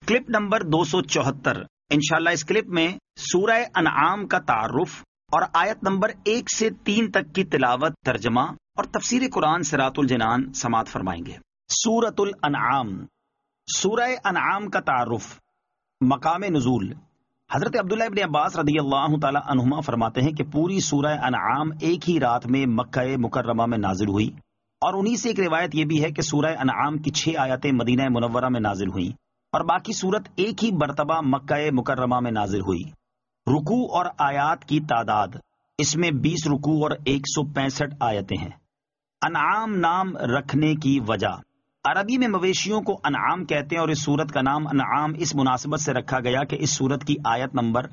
Clip number 274. انشاءاللہ اس clip میں سورہ انعام کا تعارف اور آیت نمبر 1 سے 3 تک کی تلاوت، ترجمہ اور تفسیر قرآن صراط الجنان سماعت فرمائیں گے. سورۃ الانعام. سورہ انعام کا تعارف. مقام نزول. حضرت عبداللہ ابن عباس رضی اللہ تعالی عنہما فرماتے ہیں کہ پوری سورہ انعام ایک ہی رات میں مکہ مکرمہ میں نازل ہوئی، اور انہی سے ایک روایت یہ بھی ہے کہ سورہ انعام کی 6 آیتیں مدینہ منورہ میں نازل ہوئیں اور باقی سورت ایک ہی مرتبہ مکہ مکرمہ میں نازل ہوئی. رکوع اور آیات کی تعداد، اس میں 20 رکوع اور 165 آیتیں ہیں. انعام نام رکھنے کی وجہ، عربی میں مویشیوں کو انعام کہتے ہیں، اور اس سورت کا نام انعام اس مناسبت سے رکھا گیا کہ اس سورت کی آیت نمبر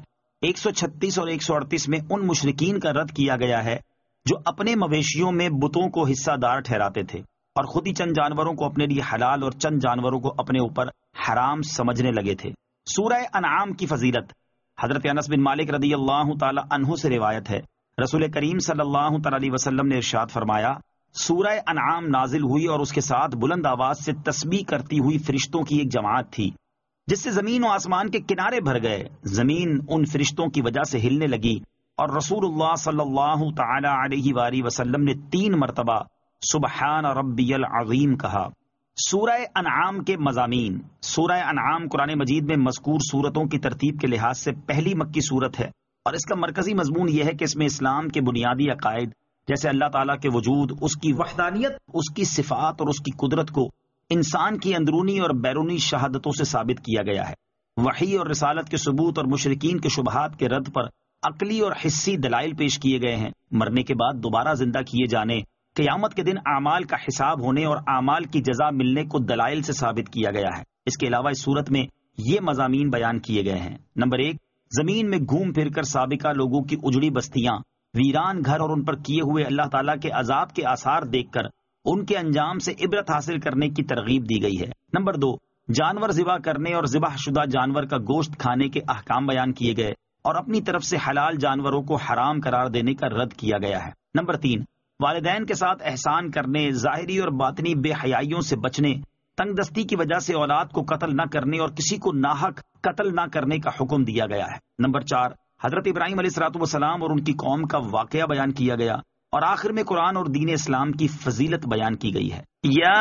136 اور 138 میں ان مشرکین کا رد کیا گیا ہے جو اپنے مویشیوں میں بتوں کو حصہ دار ٹھہراتے تھے اور خود ہی چند جانوروں کو اپنے لیے حلال اور چند جانوروں کو اپنے اوپر حرام سمجھنے لگے تھے. سورہ انعام کی فضیلت، حضرت انس بن مالک رضی اللہ تعالی عنہ سے روایت ہے، رسول کریم صلی اللہ تعالی علیہ وسلم نے ارشاد فرمایا، سورہ انعام نازل ہوئی اور اس کے ساتھ بلند آواز سے تسبیح کرتی ہوئی فرشتوں کی ایک جماعت تھی، جس سے زمین و آسمان کے کنارے بھر گئے. زمین ان فرشتوں کی وجہ سے ہلنے لگی اور رسول اللہ صلی اللہ تعالی علیہ وآلہ وسلم نے 3 مرتبہ سبحان ربی العظیم کہا. سورہ انعام کے مضامین. سورہ انعام قرآن مجید میں مذکور سورتوں کی ترتیب کے لحاظ سے پہلی مکی سورت ہے، اور اس کا مرکزی مضمون یہ ہے کہ اس میں اسلام کے بنیادی عقائد جیسے اللہ تعالیٰ کے وجود، اس کی وحدانیت، اس کی صفات اور اس کی قدرت کو انسان کی اندرونی اور بیرونی شہادتوں سے ثابت کیا گیا ہے. وحی اور رسالت کے ثبوت اور مشرکین کے شبہات کے رد پر عقلی اور حسی دلائل پیش کیے گئے ہیں. مرنے کے بعد دوبارہ زندہ کیے جانے، قیامت کے دن اعمال کا حساب ہونے اور اعمال کی جزا ملنے کو دلائل سے ثابت کیا گیا ہے. اس کے علاوہ اس صورت میں یہ مضامین بیان کیے گئے ہیں. نمبر 1، زمین میں گھوم پھر کر سابقہ لوگوں کی اجڑی بستیاں، ویران گھر اور ان پر کیے ہوئے اللہ تعالیٰ کے عذاب کے آثار دیکھ کر ان کے انجام سے عبرت حاصل کرنے کی ترغیب دی گئی ہے. نمبر 2، جانور ذبح کرنے اور ذبح شدہ جانور کا گوشت کھانے کے احکام بیان کیے گئے اور اپنی طرف سے حلال جانوروں کو حرام قرار دینے کا رد کیا گیا ہے. نمبر 3، والدین کے ساتھ احسان کرنے، ظاہری اور باطنی بے حیائیوں سے بچنے، تنگ دستی کی وجہ سے اولاد کو قتل نہ کرنے اور کسی کو ناحق قتل نہ کرنے کا حکم دیا گیا ہے. نمبر 4، حضرت ابراہیم علیہ الصلوۃ والسلام اور ان کی قوم کا واقعہ بیان کیا گیا، اور آخر میں قرآن اور دین اسلام کی فضیلت بیان کی گئی ہے.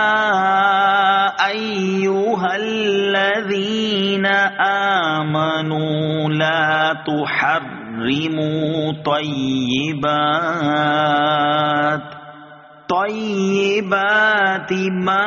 یا ایھا الذین آمنوا لا تحرموا طیبات ما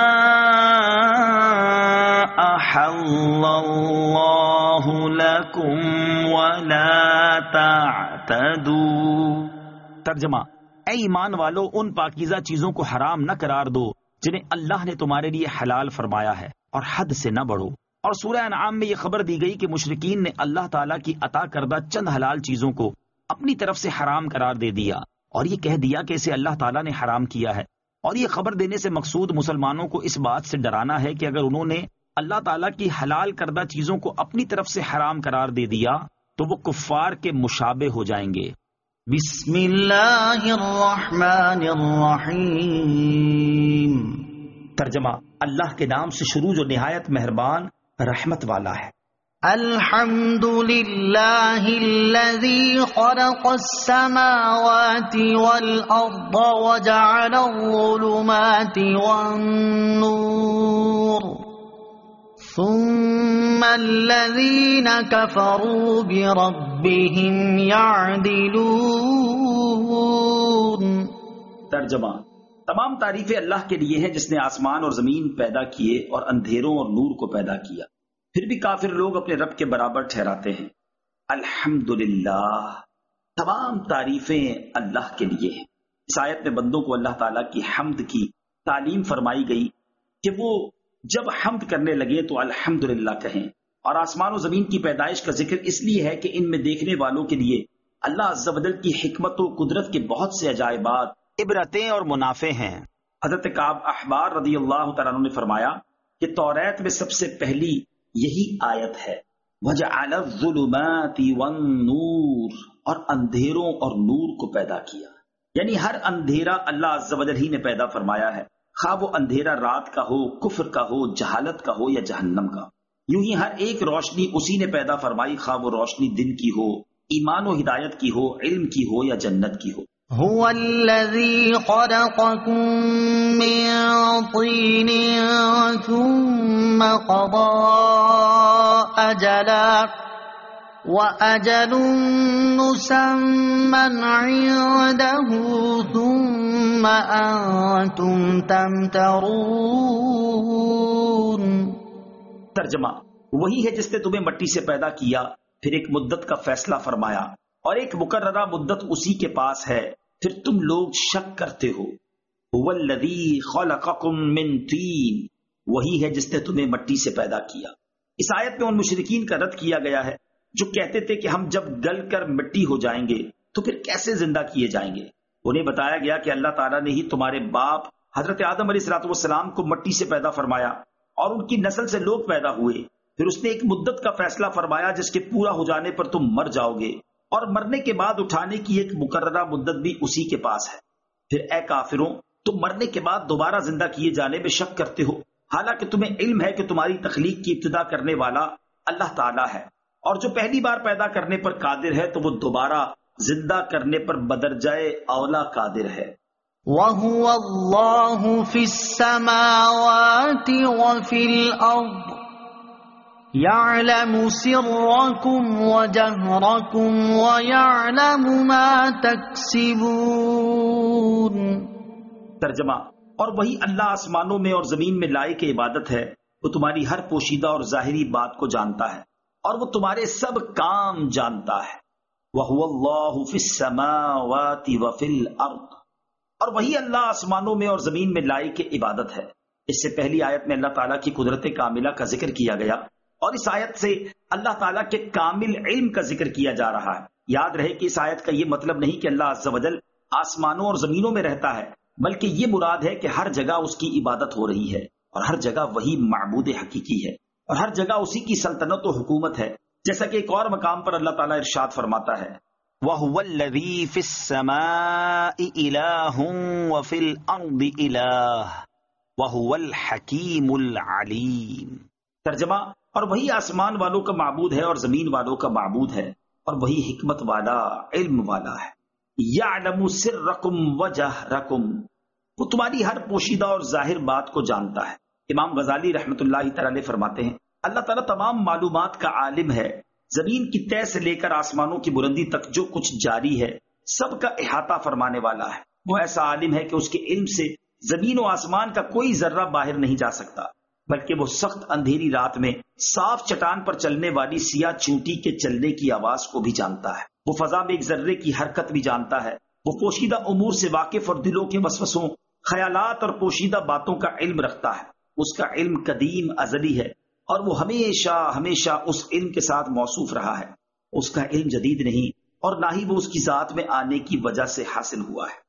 احل اللہ لکم ولا تعتدوا. ترجمہ، اے ایمان والو، ان پاکیزہ چیزوں کو حرام نہ قرار دو جنہیں اللہ نے تمہارے لیے حلال فرمایا ہے، اور حد سے نہ بڑھو. اور سورہ انعام میں یہ خبر دی گئی کہ مشرکین نے اللہ تعالیٰ کی عطا کردہ چند حلال چیزوں کو اپنی طرف سے حرام قرار دے دیا اور یہ کہہ دیا کہ اسے اللہ تعالیٰ نے حرام کیا ہے. اور یہ خبر دینے سے مقصود مسلمانوں کو اس بات سے ڈرانا ہے کہ اگر انہوں نے اللہ تعالیٰ کی حلال کردہ چیزوں کو اپنی طرف سے حرام قرار دے دیا تو وہ کفار کے مشابہ ہو جائیں گے. بسم اللہ الرحمن الرحیم. ترجمہ، اللہ کے نام سے شروع جو نہایت مہربان رحمت والا ہے. الحمد للہ الذی خلق السماوات والارض وجعل الظلمات والنور ثم الذین کفروا بربهم یعدلون. ترجمہ، تمام تعریفیں اللہ کے لیے ہیں جس نے آسمان اور زمین پیدا کیے اور اندھیروں اور نور کو پیدا کیا، پھر بھی کافر لوگ اپنے رب کے برابر ٹھہراتے ہیں. الحمدللہ، تمام تعریفیں اللہ کے لیے ہیں. اس آیت میں بندوں کو اللہ تعالیٰ کی حمد کی تعلیم فرمائی گئی کہ وہ جب حمد کرنے لگے تو الحمدللہ کہیں. اور آسمان و زمین کی پیدائش کا ذکر اس لیے ہے کہ ان میں دیکھنے والوں کے لیے اللہ عز و جل کی حکمت و قدرت کے بہت سے عجائبات، عبرتیں اور منافع ہیں. حضرت کعب احبار رضی اللہ تعالیٰ عنہ نے فرمایا کہ توریت میں سب سے پہلی یہی آیت ہے، وَجَعَلَ الظُّلُمَاتِ وَالنُّورِ، اور اندھیروں اور نور کو پیدا کیا. یعنی ہر اندھیرا اللہ عز و جل ہی نے پیدا فرمایا ہے، خواہ وہ اندھیرا رات کا ہو، کفر کا ہو، جہالت کا ہو یا جہنم کا. یوں ہی ہر ایک روشنی اسی نے پیدا فرمائی، خواہ وہ روشنی دن کی ہو، ایمان و ہدایت کی ہو، علم کی ہو یا جنت کی ہو۔ هو الذي خلقكم من طين ثم قضى أجلا وأجل مسمى عنده ثم أنتم تمترون۔ ترجمہ، وہی ہے جس نے تمہیں مٹی سے پیدا کیا، پھر ایک مدت کا فیصلہ فرمایا اور ایک مقررہ مدت اسی کے پاس ہے، پھر تم لوگ شک کرتے ہو۔ هو الذی خلقکم من طین، وہی ہے جس نے تمہیں مٹی سے پیدا کیا۔ اس آیت میں ان مشرکین کا رد کیا گیا ہے جو کہتے تھے کہ ہم جب گل کر مٹی ہو جائیں گے تو پھر کیسے زندہ کیے جائیں گے۔ انہیں بتایا گیا کہ اللہ تعالیٰ نے ہی تمہارے باپ حضرت آدم علیہ السلام کو مٹی سے پیدا فرمایا اور ان کی نسل سے لوگ پیدا ہوئے، پھر اس نے ایک مدت کا فیصلہ فرمایا جس کے پورا ہو جانے پر تم مر جاؤ گے، اور مرنے کے بعد اٹھانے کی ایک مقررہ مدت بھی اسی کے پاس ہے۔ پھر اے کافروں، تم مرنے کے بعد دوبارہ زندہ کیے جانے میں شک کرتے ہو، حالانکہ تمہیں علم ہے کہ تمہاری تخلیق کی ابتدا کرنے والا اللہ تعالیٰ ہے، اور جو پہلی بار پیدا کرنے پر قادر ہے تو وہ دوبارہ زندہ کرنے پر بدرجائے اولا قادر ہے۔ وَهُوَ اللَّهُ فِي السَّمَاوَاتِ وَفِي الْأَرْضِ يَعْلَمُ سِرَّكُمْ وَجَهْرَكُمْ وَيَعْلَمُ مَا تَكْسِبُونَ۔ ترجمہ، اور وہی اللہ آسمانوں میں اور زمین میں لائق عبادت ہے، وہ تمہاری ہر پوشیدہ اور ظاہری بات کو جانتا ہے اور وہ تمہارے سب کام جانتا ہے۔ وَهُوَ اللَّهُ فِي السَّمَاوَاتِ وَفِي الْأَرْضِ، اور وہی اللہ آسمانوں میں اور زمین میں لائق عبادت ہے۔ اس سے پہلی آیت میں اللہ تعالیٰ کی قدرت کاملہ کا ذکر کیا گیا، اور اس آیت سے اللہ تعالیٰ کے کامل علم کا ذکر کیا جا رہا ہے۔ یاد رہے کہ اس آیت کا یہ مطلب نہیں کہ اللہ عز و جل آسمانوں اور زمینوں میں رہتا ہے، بلکہ یہ مراد ہے کہ ہر جگہ اس کی عبادت ہو رہی ہے، اور ہر جگہ وہی معبود حقیقی ہے، اور ہر جگہ اسی کی سلطنت و حکومت ہے، جیسا کہ ایک اور مقام پر اللہ تعالیٰ ارشاد فرماتا ہے، وَهُوَ الَّذِي فِي السَّمَاءِ إِلَٰهٌ وَفِي الْأَرْضِ إِلَٰهٌ وَهُوَ الْحَكِيمُ الْعَلِيمُ۔ ترجمہ، اور وہی آسمان والوں کا معبود ہے اور زمین والوں کا معبود ہے، اور وہی حکمت والا، علم والا ہے۔ یعلم سرکم وجہرکم، وہ تمہاری ہر پوشیدہ اور ظاہر بات کو جانتا ہے۔ امام غزالی رحمۃ اللہ تعالی فرماتے ہیں، اللہ تعالیٰ تمام معلومات کا عالم ہے، زمین کی تہ سے لے کر آسمانوں کی بلندی تک جو کچھ جاری ہے سب کا احاطہ فرمانے والا ہے۔ وہ ایسا عالم ہے کہ اس کے علم سے زمین و آسمان کا کوئی ذرہ باہر نہیں جا سکتا، بلکہ وہ سخت اندھیری رات میں صاف چٹان پر چلنے والی سیاہ چونٹی کے چلنے کی آواز کو بھی جانتا ہے، وہ فضا میں ایک ذرے کی حرکت بھی جانتا ہے، وہ پوشیدہ امور سے واقف اور دلوں کے وسوسوں، خیالات اور پوشیدہ باتوں کا علم رکھتا ہے۔ اس کا علم قدیم ازلی ہے، اور وہ ہمیشہ ہمیشہ اس علم کے ساتھ موصوف رہا ہے۔ اس کا علم جدید نہیں، اور نہ ہی وہ اس کی ذات میں آنے کی وجہ سے حاصل ہوا ہے۔